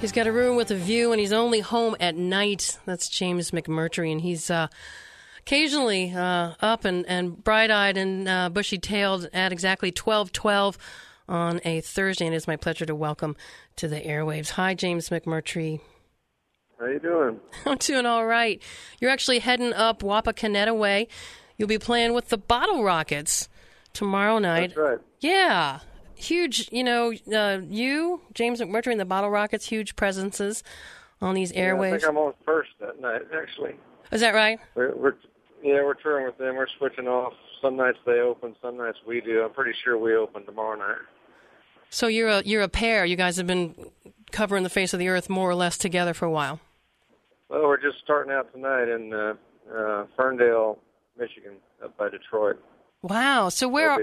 He's got a room with a view, and he's only home at night. That's James McMurtry, and he's occasionally up and bright-eyed and bushy-tailed at exactly 12:12 on a Thursday, and it's my pleasure to welcome to the airwaves. Hi, James McMurtry. How you doing? I'm doing all right. You're actually heading up Wapakoneta way. You'll be playing with the Bottle Rockets tomorrow night. That's right. Yeah. Huge, you, James McMurtry, and the Bottle Rockets, huge presences on these airwaves. I think I'm on first that night, actually. Is that right? We're touring with them. We're switching off. Some nights they open, some nights we do. I'm pretty sure we open tomorrow night. So you're a pair. You guys have been covering the face of the earth more or less together for a while. Well, we're just starting out tonight in Ferndale, Michigan, up by Detroit. Wow. So where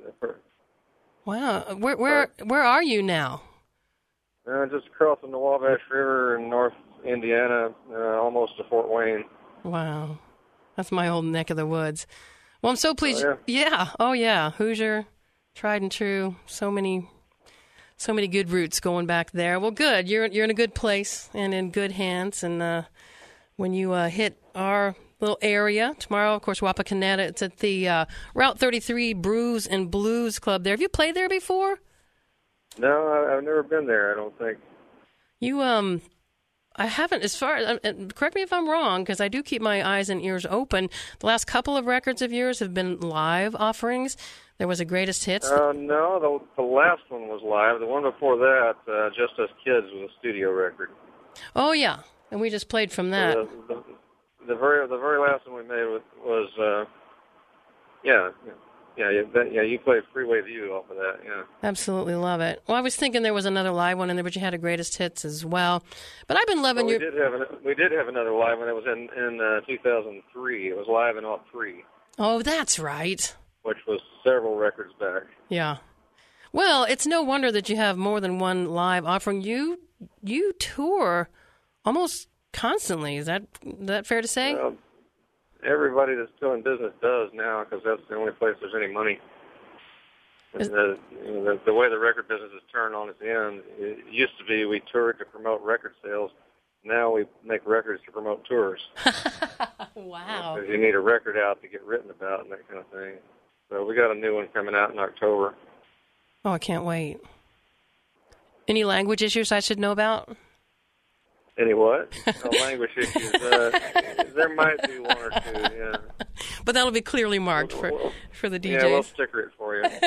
are you now? Just crossing the Wabash River in North Indiana, almost to Fort Wayne. Wow. That's my old neck of the woods. Well, I'm so pleased. Oh, yeah. Oh, yeah. Hoosier, tried and true. So many good roots going back there. Well, good. You're in a good place and in good hands. And when you hit our little area tomorrow, of course, Wapakoneta, it's at the Route 33 Brews and Blues Club there. Have you played there before? No, I've never been there, I don't think. You, I haven't, as far as, correct me if I'm wrong, because I do keep my eyes and ears open. The last couple of records of yours have been live offerings. There was a Greatest Hits. No, the last one was live. The one before that, Just Us Kids, was a studio record. Oh, yeah, and we just played from that. The very last one we made was you played Freeway View off of that, yeah. Absolutely love it. Well, I was thinking there was another live one in there, but you had a Greatest Hits as well. But I've been loving your... We did have another live one. It was in 2003. It was live in 03. Oh, that's right. Which was several records back. Yeah. Well, it's no wonder that you have more than one live offering. You tour almost constantly. Is that fair to say? Well, everybody that's still in business does now, because that's the only place there's any money. And the way the record business has turned on its end, it used to be we toured to promote record sales. Now we make records to promote tours. Wow. Because you need a record out to get written about and that kind of thing. So we got a new one coming out in October. Oh, I can't wait. Any language issues I should know about? Any what? Language issues. There might be one or two, yeah. But that'll be clearly marked for the DJs. Yeah, we'll sticker it for you.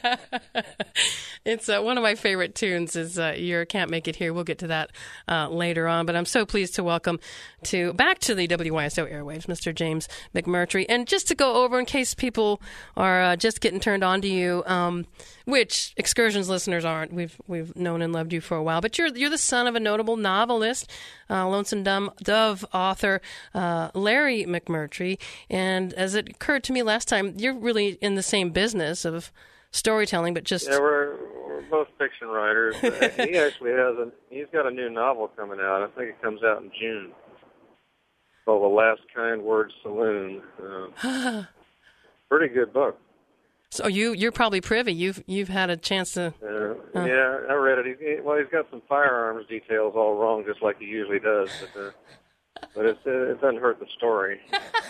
It's one of my favorite tunes is your Can't Make It Here. We'll get to that later on. But I'm so pleased to welcome back to the WYSO airwaves, Mr. James McMurtry. And just to go over, in case people are just getting turned on to you, which Excursions listeners aren't. We've known and loved you for a while. But you're the son of a notable novelist, Lonesome Dove author Larry McMurtry. And as it occurred to me last time, you're really in the same business of storytelling, but just... Yeah, we're both fiction writers. He actually he's got a new novel coming out. I think it comes out in June. Called The Last Kind Word Saloon. Pretty good book. So you're probably privy. You've had a chance to... Yeah, I read it. He's got some firearms details all wrong, just like he usually does. But it doesn't hurt the story.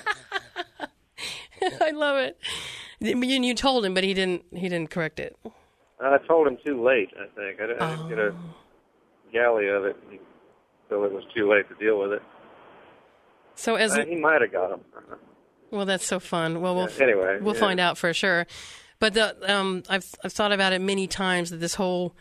I love it. You told him, but he didn't correct it. I told him too late, I think. I didn't get a galley of it until it was too late to deal with it. So he might have got him. Well, that's so fun. Well, we'll find out for sure. But I've thought about it many times that this whole,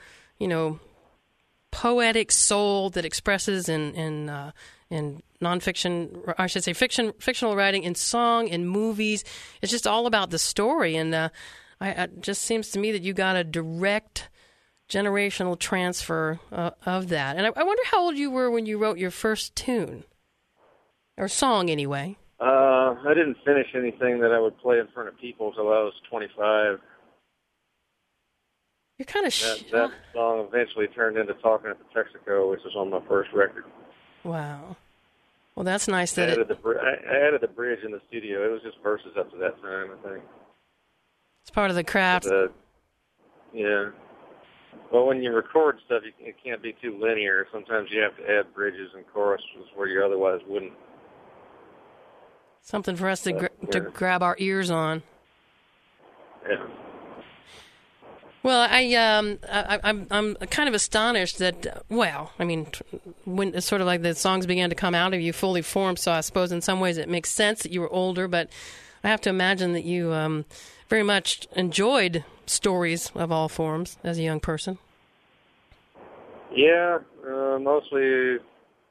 poetic soul that expresses in nonfiction, I should say fictional writing, in song, in movies, it's just all about the story. And it just seems to me that you got a direct generational transfer of that. And I wonder how old you were when you wrote your first tune, or song anyway. I didn't finish anything that I would play in front of people until I was 25. You're kind of that song eventually turned into Talking at the Texaco, which was on my first record. Wow. Well, that's nice I that added the bridge in the studio. It was just verses up to that time, I think. It's part of the craft. Yeah. Well, when you record stuff, it can't be too linear. Sometimes you have to add bridges and choruses where you otherwise wouldn't. Something for us to grab our ears on. Yeah. Well, I'm kind of astonished that, well, I mean, when it's sort of like the songs began to come out of you fully formed, so I suppose in some ways it makes sense that you were older, but I have to imagine that you very much enjoyed stories of all forms as a young person. Yeah, mostly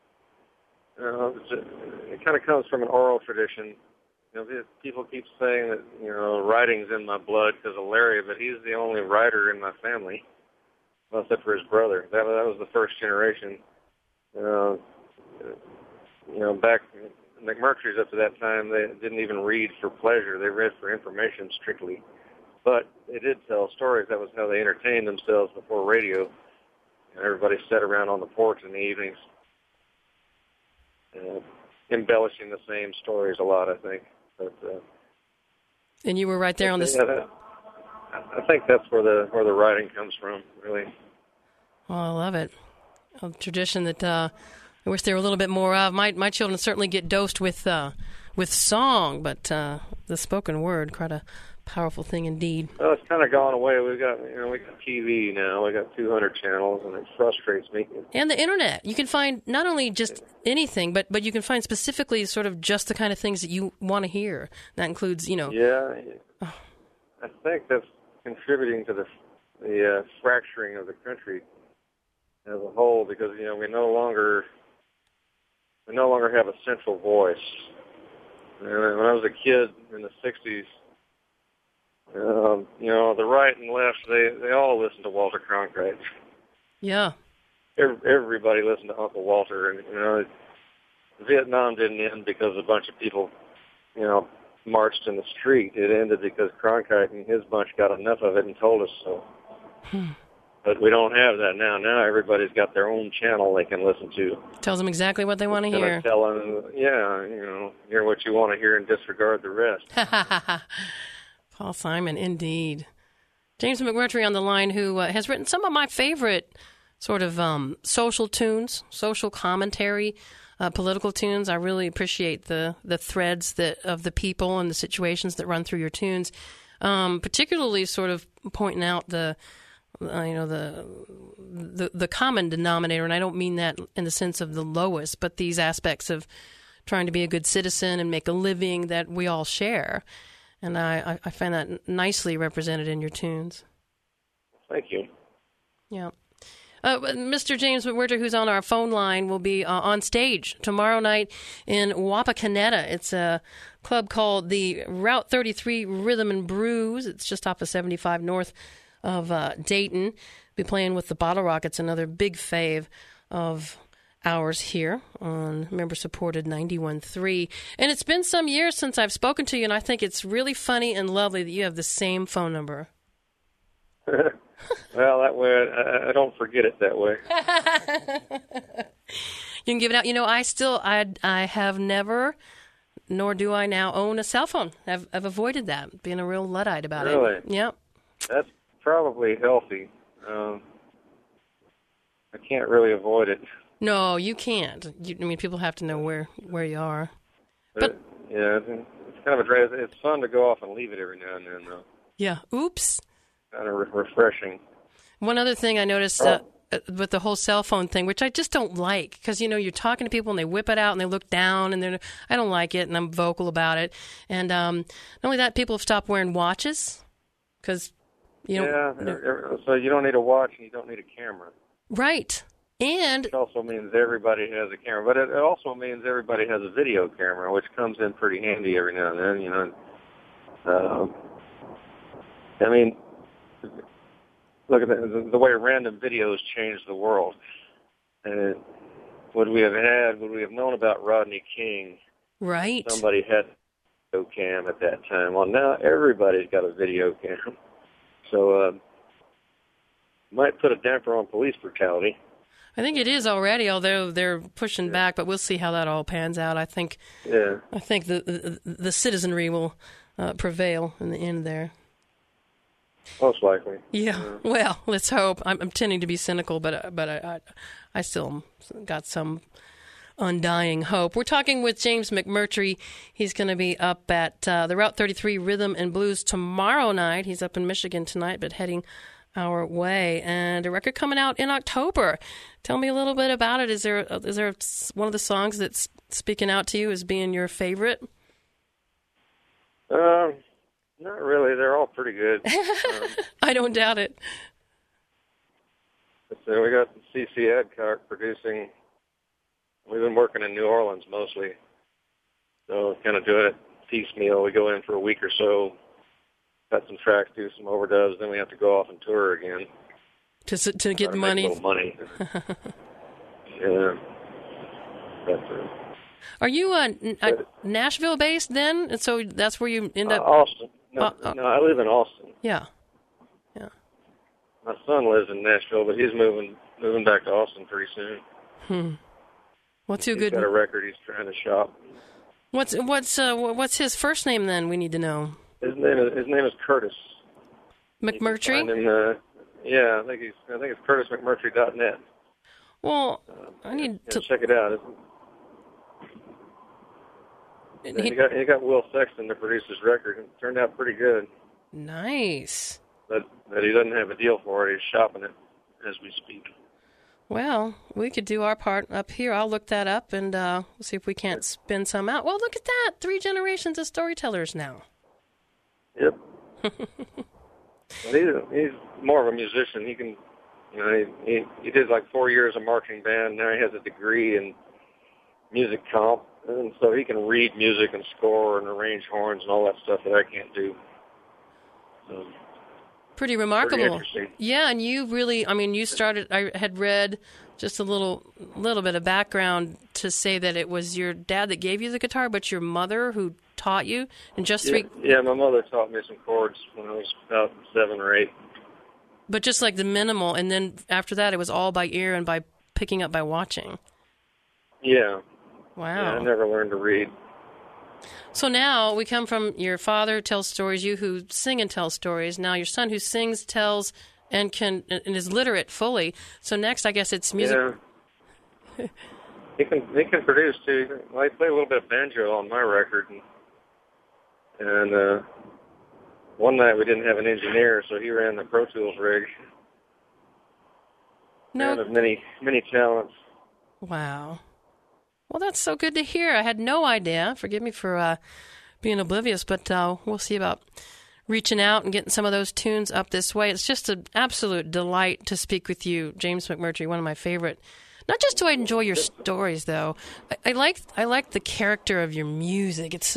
it kind of comes from an oral tradition. You know, people keep saying that, you know, writing's in my blood because of Larry, but he's the only writer in my family, well, except for his brother. That was the first generation. You know, back McMurtry's up to that time, they didn't even read for pleasure. They read for information strictly. But they did tell stories. That was how they entertained themselves before radio. And everybody sat around on the porch in the evenings, embellishing the same stories a lot, I think. But, and you were right there on the... I think that's where the writing comes from, really. Well, I love it. A tradition that I wish there were a little bit more of. My children certainly get dosed with song, but the spoken word, quite a powerful thing indeed. Well, it's kind of gone away. We got TV now. We got 200 channels, and it frustrates me. And the internet. You can find not only just anything, but you can find specifically sort of just the kind of things that you want to hear. That includes, you know. Yeah, I think that's contributing to the fracturing of the country as a whole, because you know we no longer have a central voice. When I was a kid in the '60s. You know, the right and left, they all listened to Walter Cronkite. Yeah. Everybody listened to Uncle Walter. And, you know, Vietnam didn't end because a bunch of people, you know, marched in the street. It ended because Cronkite and his bunch got enough of it and told us so. But we don't have that now. Now everybody's got their own channel they can listen to. Tells them exactly what they want to hear. Tell them, yeah, you know, hear what you want to hear and disregard the rest. Paul Simon, indeed. James McMurtry on the line, who has written some of my favorite sort of social tunes, social commentary, political tunes. I really appreciate the threads of the people and the situations that run through your tunes, particularly sort of pointing out the common denominator, and I don't mean that in the sense of the lowest, but these aspects of trying to be a good citizen and make a living that we all share. And I find that nicely represented in your tunes. Thank you. Yeah. Mr. James McMurtry, who's on our phone line, will be on stage tomorrow night in Wapakoneta. It's a club called the Route 33 Rhythm and Brews. It's just off of 75 north of Dayton. Be playing with the Bottle Rockets, another big fave of hours here on member-supported 91.3. And it's been some years since I've spoken to you, and I think it's really funny and lovely that you have the same phone number. Well, that way I don't forget it that way. You can give it out. You know, I have never, nor do I now, own a cell phone. I've avoided that, being a real Luddite about it. Really? Yep. That's probably healthy. I can't really avoid it. No, you can't. I mean, people have to know where you are. But yeah, it's kind of a drag. It's fun to go off and leave it every now and then, though. Yeah. Oops. Kind of refreshing. One other thing I noticed with the whole cell phone thing, which I just don't like, because, you know, you're talking to people and they whip it out and they look down and I don't like it, and I'm vocal about it. And not only that, people have stopped wearing watches because, you know. Yeah, so you don't need a watch and you don't need a camera. Right. And it also means everybody has a camera, but it also means everybody has a video camera, which comes in pretty handy every now and then, you know. I mean, look at the way random videos change the world. And would we have known about Rodney King? Right. Somebody had a video cam at that time. Well, now everybody's got a video cam. So might put a damper on police brutality. I think it is already, although they're pushing back, but we'll see how that all pans out. I think the citizenry will prevail in the end there. Most likely. Yeah. Well, let's hope. I'm tending to be cynical, but I still got some undying hope. We're talking with James McMurtry. He's going to be up at the Route 33 Rhythm and Blues tomorrow night. He's up in Michigan tonight, but heading our way. And a record coming out in October. Tell me a little bit about it. Is there one of the songs that's speaking out to you as being your favorite? Not really. They're all pretty good. I don't doubt it. So we got C.C. Adcock producing. We've been working in New Orleans mostly, so kind of doing it piecemeal. We go in for a week or so, cut some tracks, do some overdubs, then we have to go off and tour again to get money. Make a little money. Yeah. Are you Nashville based then? And so that's where you end up? Austin. No, I live in Austin. Yeah. My son lives in Nashville, but he's moving back to Austin pretty soon. Well, too he's good. Got a record he's trying to shop. What's his first name then? We need to know. His name is Curtis McMurtry. I think it's CurtisMcMurtry.net. Well, I need to check it out. He got Will Sexton to produce his record. It turned out pretty good. Nice. But he doesn't have a deal for it. He's shopping it as we speak. Well, we could do our part up here. I'll look that up and we'll see if we can't spin some out. Well, look at that. 3 generations of storytellers now. Yep. He's more of a musician. He can, he did like 4 years of marching band. Now he has a degree in music comp. And so he can read music and score and arrange horns and all that stuff that I can't do. Pretty remarkable. Pretty interesting. Yeah, and you really, you started, I had read just a little bit of background to say that it was your dad that gave you the guitar, but your mother who taught you? And Yeah, my mother taught me some chords when I was about 7 or 8. But just like the minimal, and then after that it was all by ear and by picking up by watching. Yeah. Wow. Yeah, I never learned to read. So now we come from your father tells stories, you who sing and tell stories. Now your son who sings, tells, and is literate fully. So next, I guess it's music. Yeah. he can produce too. I play a little bit of banjo on my record, and one night we didn't have an engineer, so he ran the Pro Tools rig. Man of many talents. Wow. Well, that's so good to hear. I had no idea. Forgive me for being oblivious, but we'll see about reaching out and getting some of those tunes up this way. It's just an absolute delight to speak with you, James McMurtry, one of my favorite. Not just do I enjoy your stories, though. I like the character of your music. It's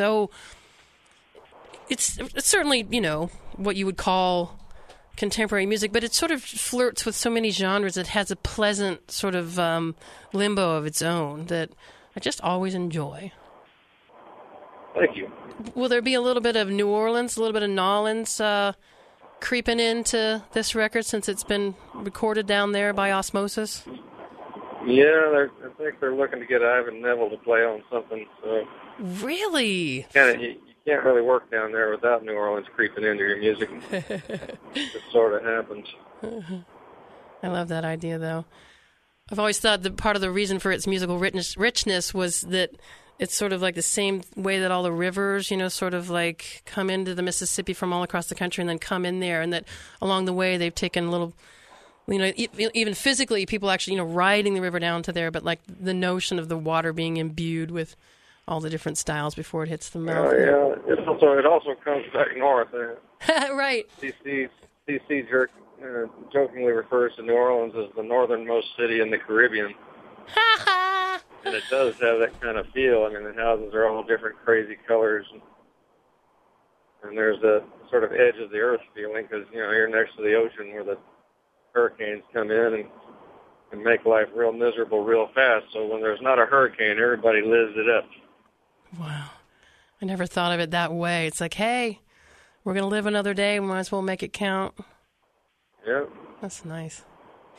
certainly, what you would call contemporary music, but it sort of flirts with so many genres. It has a pleasant sort of limbo of its own that I just always enjoy. Thank you. Will there be a little bit of New Orleans, a little bit of Nolans creeping into this record since it's been recorded down there by osmosis? Yeah, I think they're looking to get Ivan Neville to play on something. So really? You can't really work down there without New Orleans creeping into your music. It sort of happens. I love that idea, though. I've always thought that part of the reason for its musical richness was that it's sort of like the same way that all the rivers, sort of like come into the Mississippi from all across the country and then come in there, and that along the way they've taken little, even physically people actually, riding the river down to there, but like the notion of the water being imbued with all the different styles before it hits the mouth. Oh, yeah. It also comes back north. Right. C.C. jokingly refers to New Orleans as the northernmost city in the Caribbean. And it does have that kind of feel. The houses are all different crazy colors. And there's a sort of edge of the earth feeling because, you're next to the ocean where the hurricanes come in and make life real miserable real fast. So when there's not a hurricane, everybody lives it up. Wow. I never thought of it that way. It's like, hey, we're going to live another day. We might as well make it count. Yeah. That's nice.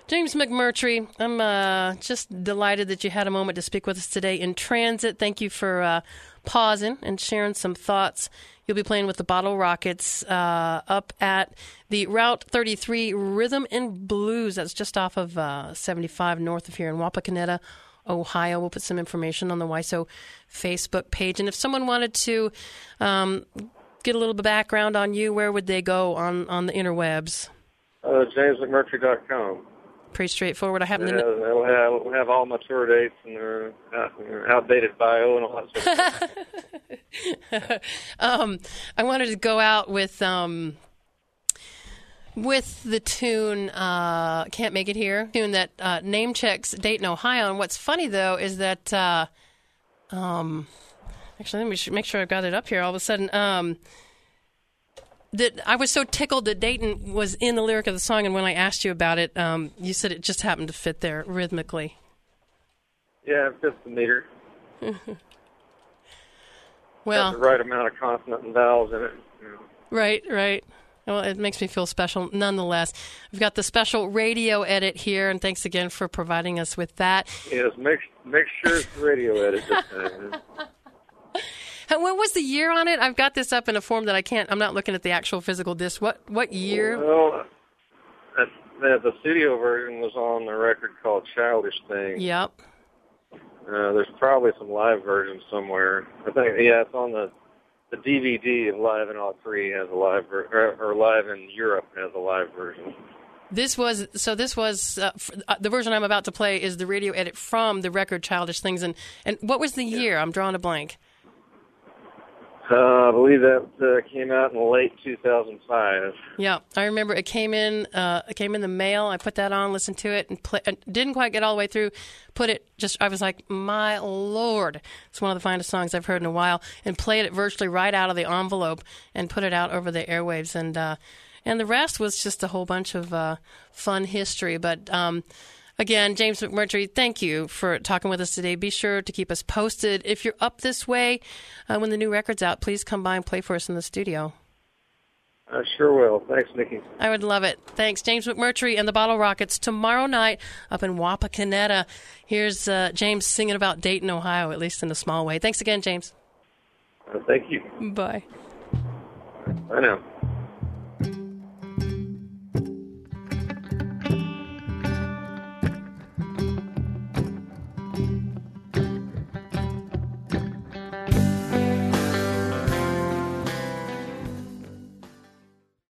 James McMurtry, I'm just delighted that you had a moment to speak with us today in transit. Thank you for pausing and sharing some thoughts. You'll be playing with the Bottle Rockets up at the Route 33 Rhythm and Blues. That's just off of 75 north of here in Wapakoneta, Ohio. We'll put some information on the WISO Facebook page. And if someone wanted to get a little bit of background on you, where would they go on the interwebs? JamesMcMurtry.com. Pretty straightforward. I happen to know. We'll have all my tour dates and their outdated bio and all that sort of stuff. I wanted to go out with the tune "Can't Make It Here," tune that name checks Dayton, Ohio. And what's funny though is that actually, let me make sure I've got it up here. All of a sudden. That I was so tickled that Dayton was in the lyric of the song, and when I asked you about it, you said it just happened to fit there rhythmically. Yeah, it fits the meter. Well, got the right amount of consonant and vowels in it. You know. Right. Well, it makes me feel special nonetheless. We've got the special radio edit here, and thanks again for providing us with that. Yes, make sure it's the radio edit this time. What was the year on it? I've got this up in a form that I'm not looking at the actual physical disc. What year? Well, the studio version was on a record called Childish Thing. Yep. There's probably some live versions somewhere. I think, it's on the DVD of Live in '03 has a live or Live in Europe has a live version. This was the version I'm about to play is the radio edit from the record Childish Things. And what was the year? I'm drawing a blank. I believe that came out in late 2005. Yeah, I remember it came in the mail. I put that on, listened to it, and didn't quite get all the way through. I was like, my Lord, it's one of the finest songs I've heard in a while, and played it virtually right out of the envelope and put it out over the airwaves. And the rest was just a whole bunch of fun history. But again, James McMurtry, thank you for talking with us today. Be sure to keep us posted. If you're up this way when the new record's out, please come by and play for us in the studio. I sure will. Thanks, Nikki. I would love it. Thanks. James McMurtry and the Bottle Rockets tomorrow night up in Wapakoneta. Here's James singing about Dayton, Ohio, at least in a small way. Thanks again, James. Thank you. Bye. Bye now.